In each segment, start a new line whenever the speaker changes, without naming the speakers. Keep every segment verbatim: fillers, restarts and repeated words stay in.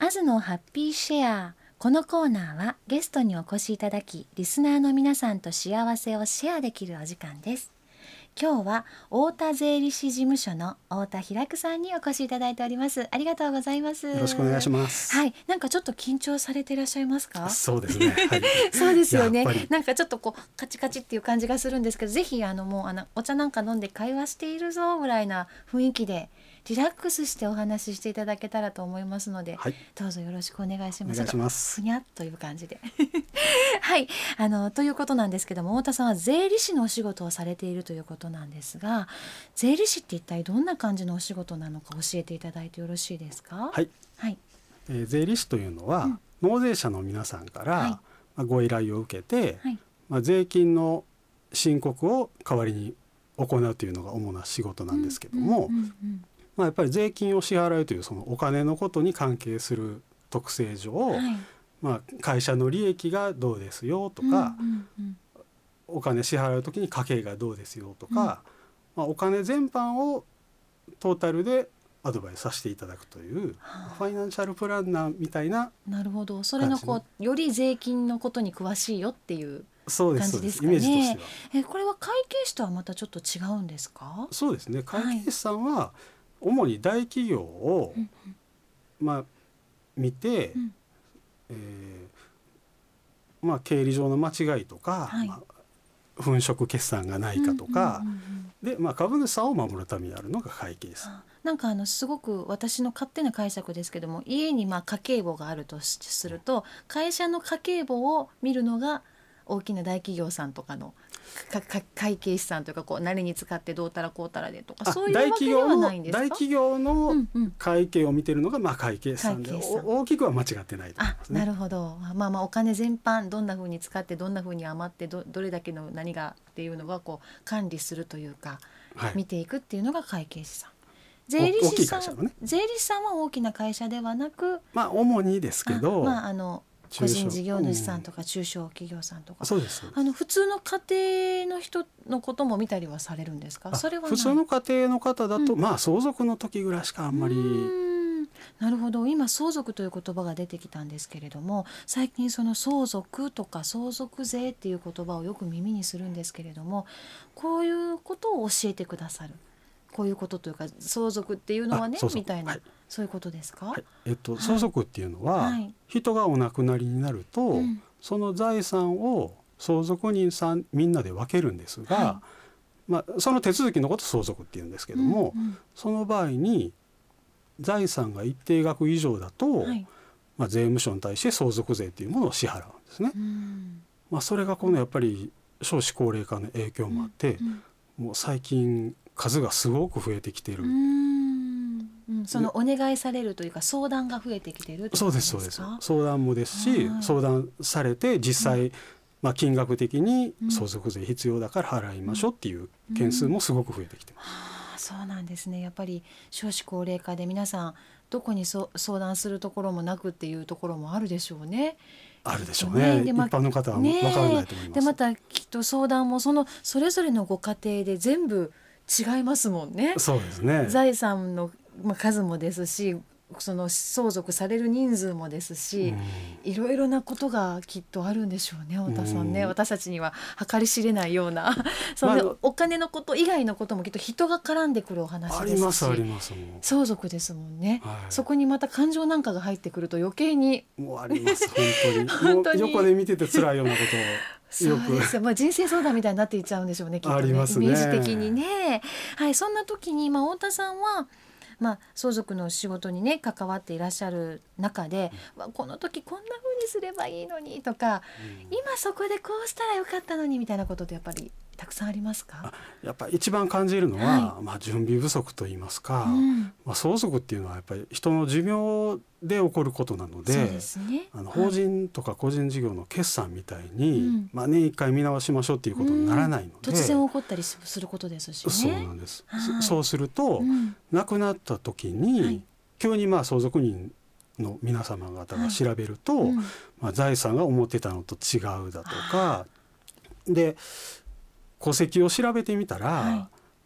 まずのハッピーシェア。このコーナーはゲストにお越しいただき、リスナーの皆さんと幸せをシェアできるお時間です。今日は太田税理士事務所の太田ひらくさんにお越しいただいております。ありがとうございます。
よろしくお願いします。
はい、なんかちょっと緊張されていらっしゃいますか？
そうですね、はい、
そうですよね。なんかちょっとこうカチカチっていう感じがするんですけど、ぜひあのもうあのお茶なんか飲んで会話しているぞぐらいな雰囲気でリラックスしてお話ししていただけたらと思いますので、はい、どうぞよろしくお願いします。
お願いします。
ふにゃっという感じではい、あのということなんですけども、太田さんは税理士のお仕事をされているということなんですが、税理士って一体どんな感じのお仕事なのか教えていただいてよろしいですか？
はい、はい、えー、税理士というのは、うん、納税者の皆さんから、はい、まあ、ご依頼を受けて、はい、まあ、税金の申告を代わりに行うというのが主な仕事なんですけども、うんうんうんうん、まあ、やっぱり税金を支払うというそのお金のことに関係する特性上、はい、まあ、会社の利益がどうですよとか、うんうんうん、お金支払うときに家計がどうですよとか、うん、まあ、お金全般をトータルでアドバイスさせていただくという、はあ、ファイナンシャルプランナーみたいな。
なるほど、それのこうより税金のことに詳しいよっていう感じですかね。
イメージとしては。
えこれは会計士とはまたちょっと違うんですか？
そうですね、会計士さんは主に大企業を、はい、まあ、見て、うん、えーまあ、経理上の間違いとか、はい、まあ、粉飾決算がないかとか、うんうんうんうん、で、まあ、株主さんを守るためにあるのが会計士さん。
なんかあのすごく私の勝手な解釈ですけども、家にまあ家計簿があるとすると、会社の家計簿を見るのが大きな大企業さんとかのかか会計士さんというか、こう何に使ってどうたらこうたらでとか、そういうわけではないんですか？
大企業の会計を見てるのがまあ会計士さんで、うんうん、大きくは間違ってないと思いますね。
あ、なるほど。まあまあお金全般どんな風に使ってどんな風に余って ど, どれだけの何がっていうのがこう管理するというか、はい、見ていくっていうのが会計士さん。税理士さん、ね、税理士さんは大きな会社ではなく、
まあ主にですけど、
あ、まあ、あの個人事業主さんとか中小企業さんとか、
うん、そうです。
あの普通の家庭の人のことも見たりはされるんですか？それは
普通の家庭の方だと、うん、まあ相続の時ぐらいしかあんまり。
うん、なるほど。今相続という言葉が出てきたんですけれども、最近その相続とか相続税っていう言葉をよく耳にするんですけれども、こういうことを教えてくださる、こういうことというか相続っていうのはねみたいな、はい、そういうことですか？はい、
えっと、相続っていうのは、はい、人がお亡くなりになると、うん、その財産を相続人さんみんなで分けるんですが、はい、まあ、その手続きのことを相続っていうんですけども、うんうん、その場合に財産が一定額以上だと、はい、まあ、税務署に対して相続税っていうものを支払うんですね。うん、まあ、それがこのやっぱり少子高齢化の影響もあって、うんうん、もう最近数がすごく増えてきている。うー
ん、うん、そのお願いされるというか相談が増えてきているってことですか？
そうですそうです。相談もですし、相談されて実際、うん、まあ、金額的に相続税必要だから払いましょうっていう件数もすごく増えてきてます。
うんうん、そうなんですね。やっぱり少子高齢化で皆さんどこにそ相談するところもなくっていうところもあるでしょうね。
あるでしょうね。一般の方は分からないと思います。
でまたきっと相談もそのそれぞれのご家庭で全部違いますもんね。
そうですね。
財産の数もですし、その相続される人数もですし、いろいろなことがきっとあるんでしょうね、太田さんね。私たちには計り知れないようなその、まあ、お金のこと以外のこともきっと人が絡んでくるお話ですし、
ありますあります。
相続ですもんね、はい、そこにまた感情なんかが入ってくると余計に
もうあります本当にもう横で見てて辛いようなことを
そうですよ、まあ、人生相談みたいになっていっちゃうんでしょうね、きっとね、
ありますね、
イメージ的にね。はい、そんな時に、まあ、太田さんは、まあ、相続の仕事にね関わっていらっしゃる中で、うん、この時こんな風にすればいいのにとか、うん、今そこでこうしたらよかったのにみたいなことってやっぱりたくさんありますか？
やっぱり一番感じるのは、はい、まあ、準備不足といいますか、うん、まあ、相続っていうのはやっぱり人の寿命で起こることなので、
そうですね、
あの法人とか個人事業の決算みたいに、はい、まあ、年一回見直しましょうっていうことにならないので、
うん、突然起こったりすることですしね。
そうなんです、はい、そうすると、うん、亡くなった時に、はい、急にまあ相続人の皆様方が調べると、はい、うん、まあ、財産が思ってたのと違うだとかで、戸籍を調べてみたら、はい、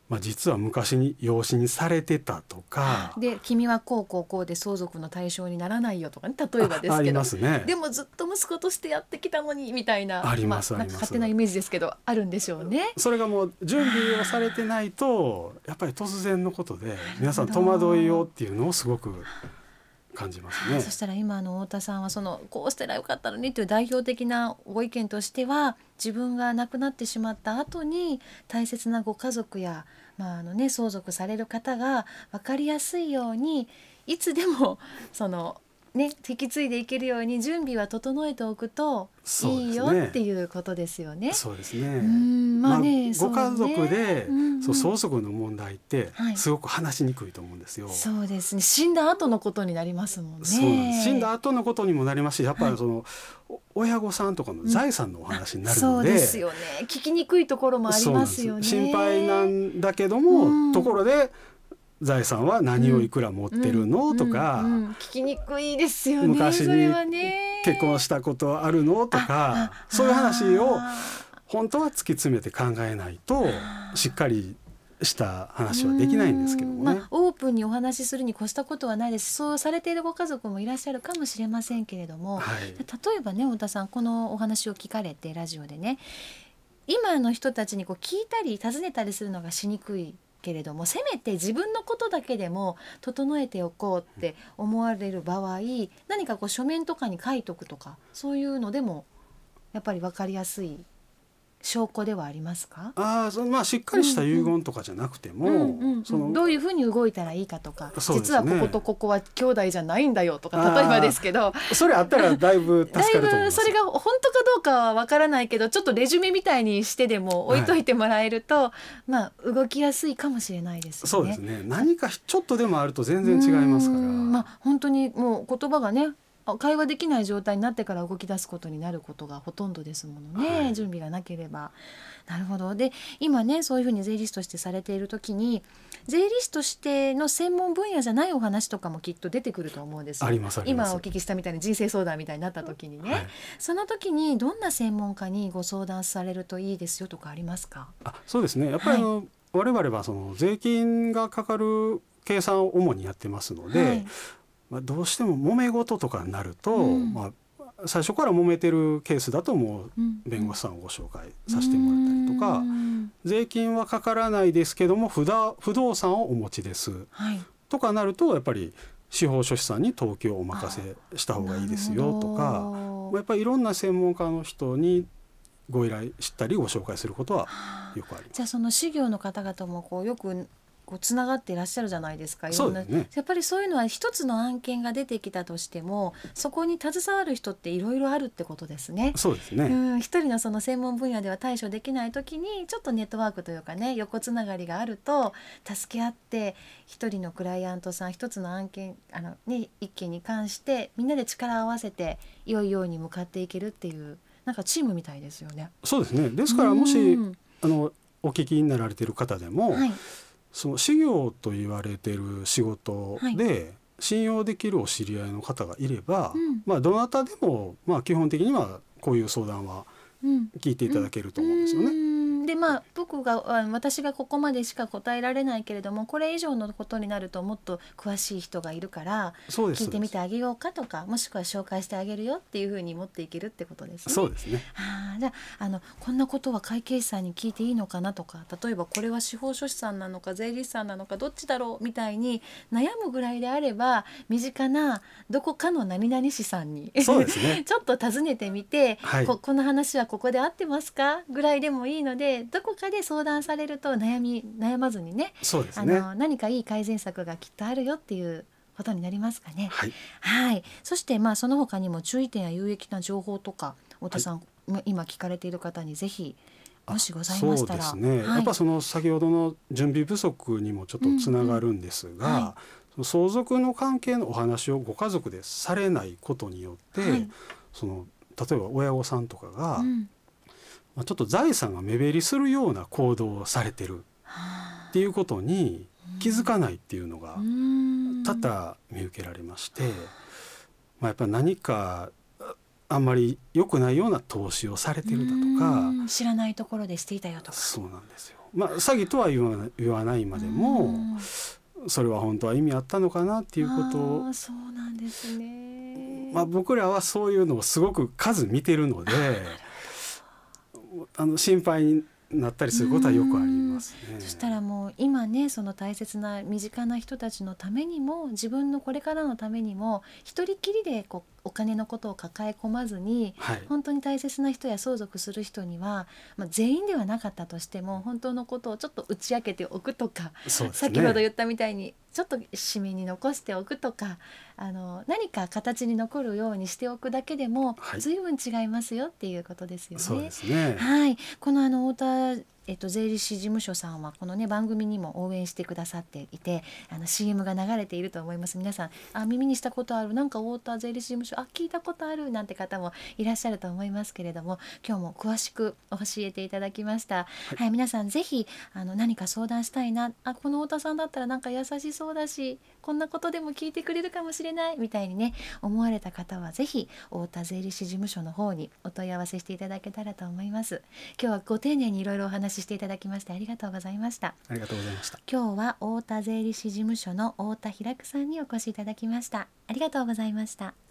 まあ、実は昔に養子にされてたとか
で君はこうこうこうで相続の対象にならないよとかね、例えばですけど
あ, ありますね。
でもずっと息子としてやってきたのにみたいな、
あります、
まあ、
あります。
勝手なイメージですけどあるんでしょうね。
それがもう準備をされてないとやっぱり突然のことで皆さん戸惑いようっていうのをすごく感じますね。
そしたら今の太田さんはそのこうしたらよかったのにという代表的なご意見としては、自分が亡くなってしまった後に大切なご家族や、まああのね、相続される方が分かりやすいようにいつでもその、ね、引き継いでいけるように準備は整えておくといいよっていうことですよね。
そうですね。
うんまあね、
まあ、ご家族で、
うんうん、
そう相続の問題ってすごく話しにくいと思うんですよ。
はい、そうですね。死んだ後のことになりますもんね。
そうなんです。死んだ後のことにもなりますし、やっぱりその、はい、親御さんとかの財産のお話になるので、
うん、そうですよね。聞きにくいところもありますよね。
心配なんだけども、うん、ところで財産は何をいくら持ってるの、うん、とか、
うんうんうん、聞きにくいですよね。
昔に
それはね、
結婚したことあるのとか、そういう話を本当は突き詰めて考えないとしっかりした話はできないんですけどもね。
まあ、オープンにお話しするに越したことはないです。そうされているご家族もいらっしゃるかもしれませんけれども、はい、例えばね、太田さんこのお話を聞かれてラジオでね、今の人たちにこう聞いたり尋ねたりするのがしにくいけれども、せめて自分のことだけでも整えておこうって思われる場合、何かこう書面とかに書いとくとか、そういうのでもやっぱり分かりやすい証拠ではありますか？
あその、まあ、しっかりした遺言とかじゃなくても、うんうん、
そのどういうふうに動いたらいいかとか、
ね、
実はこことここは兄弟じゃないんだよとか、例えばですけど、
それあったらだいぶ助かると思います。
だいぶそれが本当かどうかはわからないけど、ちょっとレジュメみたいにしてでも置いといてもらえると、はい、まあ、動きやすいかもしれないですよね。
そうですね。何かちょっとでもあると全然違いますから、
まあ、本当にもう言葉がね、会話できない状態になってから動き出すことになることがほとんどですものね、はい、準備がなければ。なるほど。で今ね、そういうふうに税理士としてされている時に、税理士としての専門分野じゃないお話とかもきっと出てくると思うんですよ。
ありますあります。
今お聞きしたみたいに人生相談みたいになった時にね、はい、その時にどんな専門家にご相談されるといいですよとかありますか？
あそうですね。やっぱりあの、はい、我々はその税金がかかる計算を主にやってますので、はい、まあ、どうしても揉め事とかになると、うん、まあ最初から揉めてるケースだともう弁護士さんをご紹介させてもらったりとか、うん、税金はかからないですけども不動、不動産をお持ちです、はい、とかなるとやっぱり司法書士さんに登記をお任せした方がいいですよとか、やっぱりいろんな専門家の人にご依頼したりご紹介することはよくあります。
じゃあその事業の方々もこうよくこうつながっていらっしゃるじゃないですか。いろんな、そうですね、やっぱりそういうのは一つの案件が出てきたとしてもそこに携わる人っていろいろあるってことですね。
そうですね。
うん、一人のその専門分野では対処できない時にちょっとネットワークというかね、横つながりがあると助け合って一人のクライアントさん一つの案件あの、ね、一件に関してみんなで力を合わせて良いように向かっていけるっていう、なんかチームみたいですよね。
そうですね。ですからもしあのお聞きになられている方でも、はい、その事業と言われている仕事で信用できるお知り合いの方がいれば、はい、まあ、どなたでもまあ基本的にはこういう相談は聞いていただけると思うんですよね。
うんうん、でまあ、僕が私がここまでしか答えられないけれどもこれ以上のことになるともっと詳しい人がいるから聞いてみてあげようかとか、もしくは紹介してあげるよっていうふうに持っていけるってことですね。
そうですね。
あじゃあ、あのこんなことは会計士さんに聞いていいのかなとか、例えばこれは司法書士さんなのか税理士さんなのかどっちだろうみたいに悩むぐらいであれば身近などこかの何々士さんに
そうですね
ちょっと尋ねてみて、はい、こ, この話はここで合ってますかぐらいでもいいので、どこかで相談されると悩み悩まずにね、
そうですね、
あの何かいい改善策がきっとあるよっていうことになりますかね。
はい、
はい、そしてまあその他にも注意点や有益な情報とか太田さん、はい、今聞かれている方にぜひもしございましたら。
そうですね、はい、やっぱその先ほどの準備不足にもちょっとつながるんですが、うんうん、はい、相続の関係のお話をご家族でされないことによって、はい、その例えば親御さんとかが、うん、まあ、ちょっと財産が目減りするような行動をされてるっていうことに気づかないっていうのが多々見受けられまして、まあ、やっぱり何かあんまり良くないような投資をされてるだとか、
知らないところでしていたよとか。
そうなんですよ。 まあ、詐欺とは言わ、言わないまでもそれは本当は意味あったのかなっていうことを、
あ、そうなんですね。
まあ、僕らはそういうのをすごく数見てるのであの心配になったりすることはよくありますね。
そしたらもう今ね、その大切な身近な人たちのためにも自分のこれからのためにも一人きりでこうお金のことを抱え込まずに、
はい、
本当に大切な人や相続する人には、まあ、全員ではなかったとしても本当のことをちょっと打ち明けておくとか、
そうですね、
先ほど言ったみたいにちょっと紙面に残しておくとか、あの何か形に残るようにしておくだけでも随分違いますよっていうことですよね。
そうですね、
はい、このあの太田えっと、税理士事務所さんはこのね番組にも応援してくださっていて、あの シーエム が流れていると思います。皆さん、あ、耳にしたことある、なんか太田税理士事務所、あ、聞いたことあるなんて方もいらっしゃると思いますけれども、今日も詳しく教えていただきました。はい、はい、皆さんぜひあの何か相談したいな、あ、この太田さんだったらなんか優しそうだし、こんなことでも聞いてくれるかもしれないみたいにね思われた方はぜひ太田税理士事務所の方にお問い合わせしていただけたらと思います。今日はご丁寧にいろいろお話ししていただきましてありがとうございました。
ありがとうございました。
今日は太田税理士事務所の太田開さんにお越しいただきました。ありがとうございました。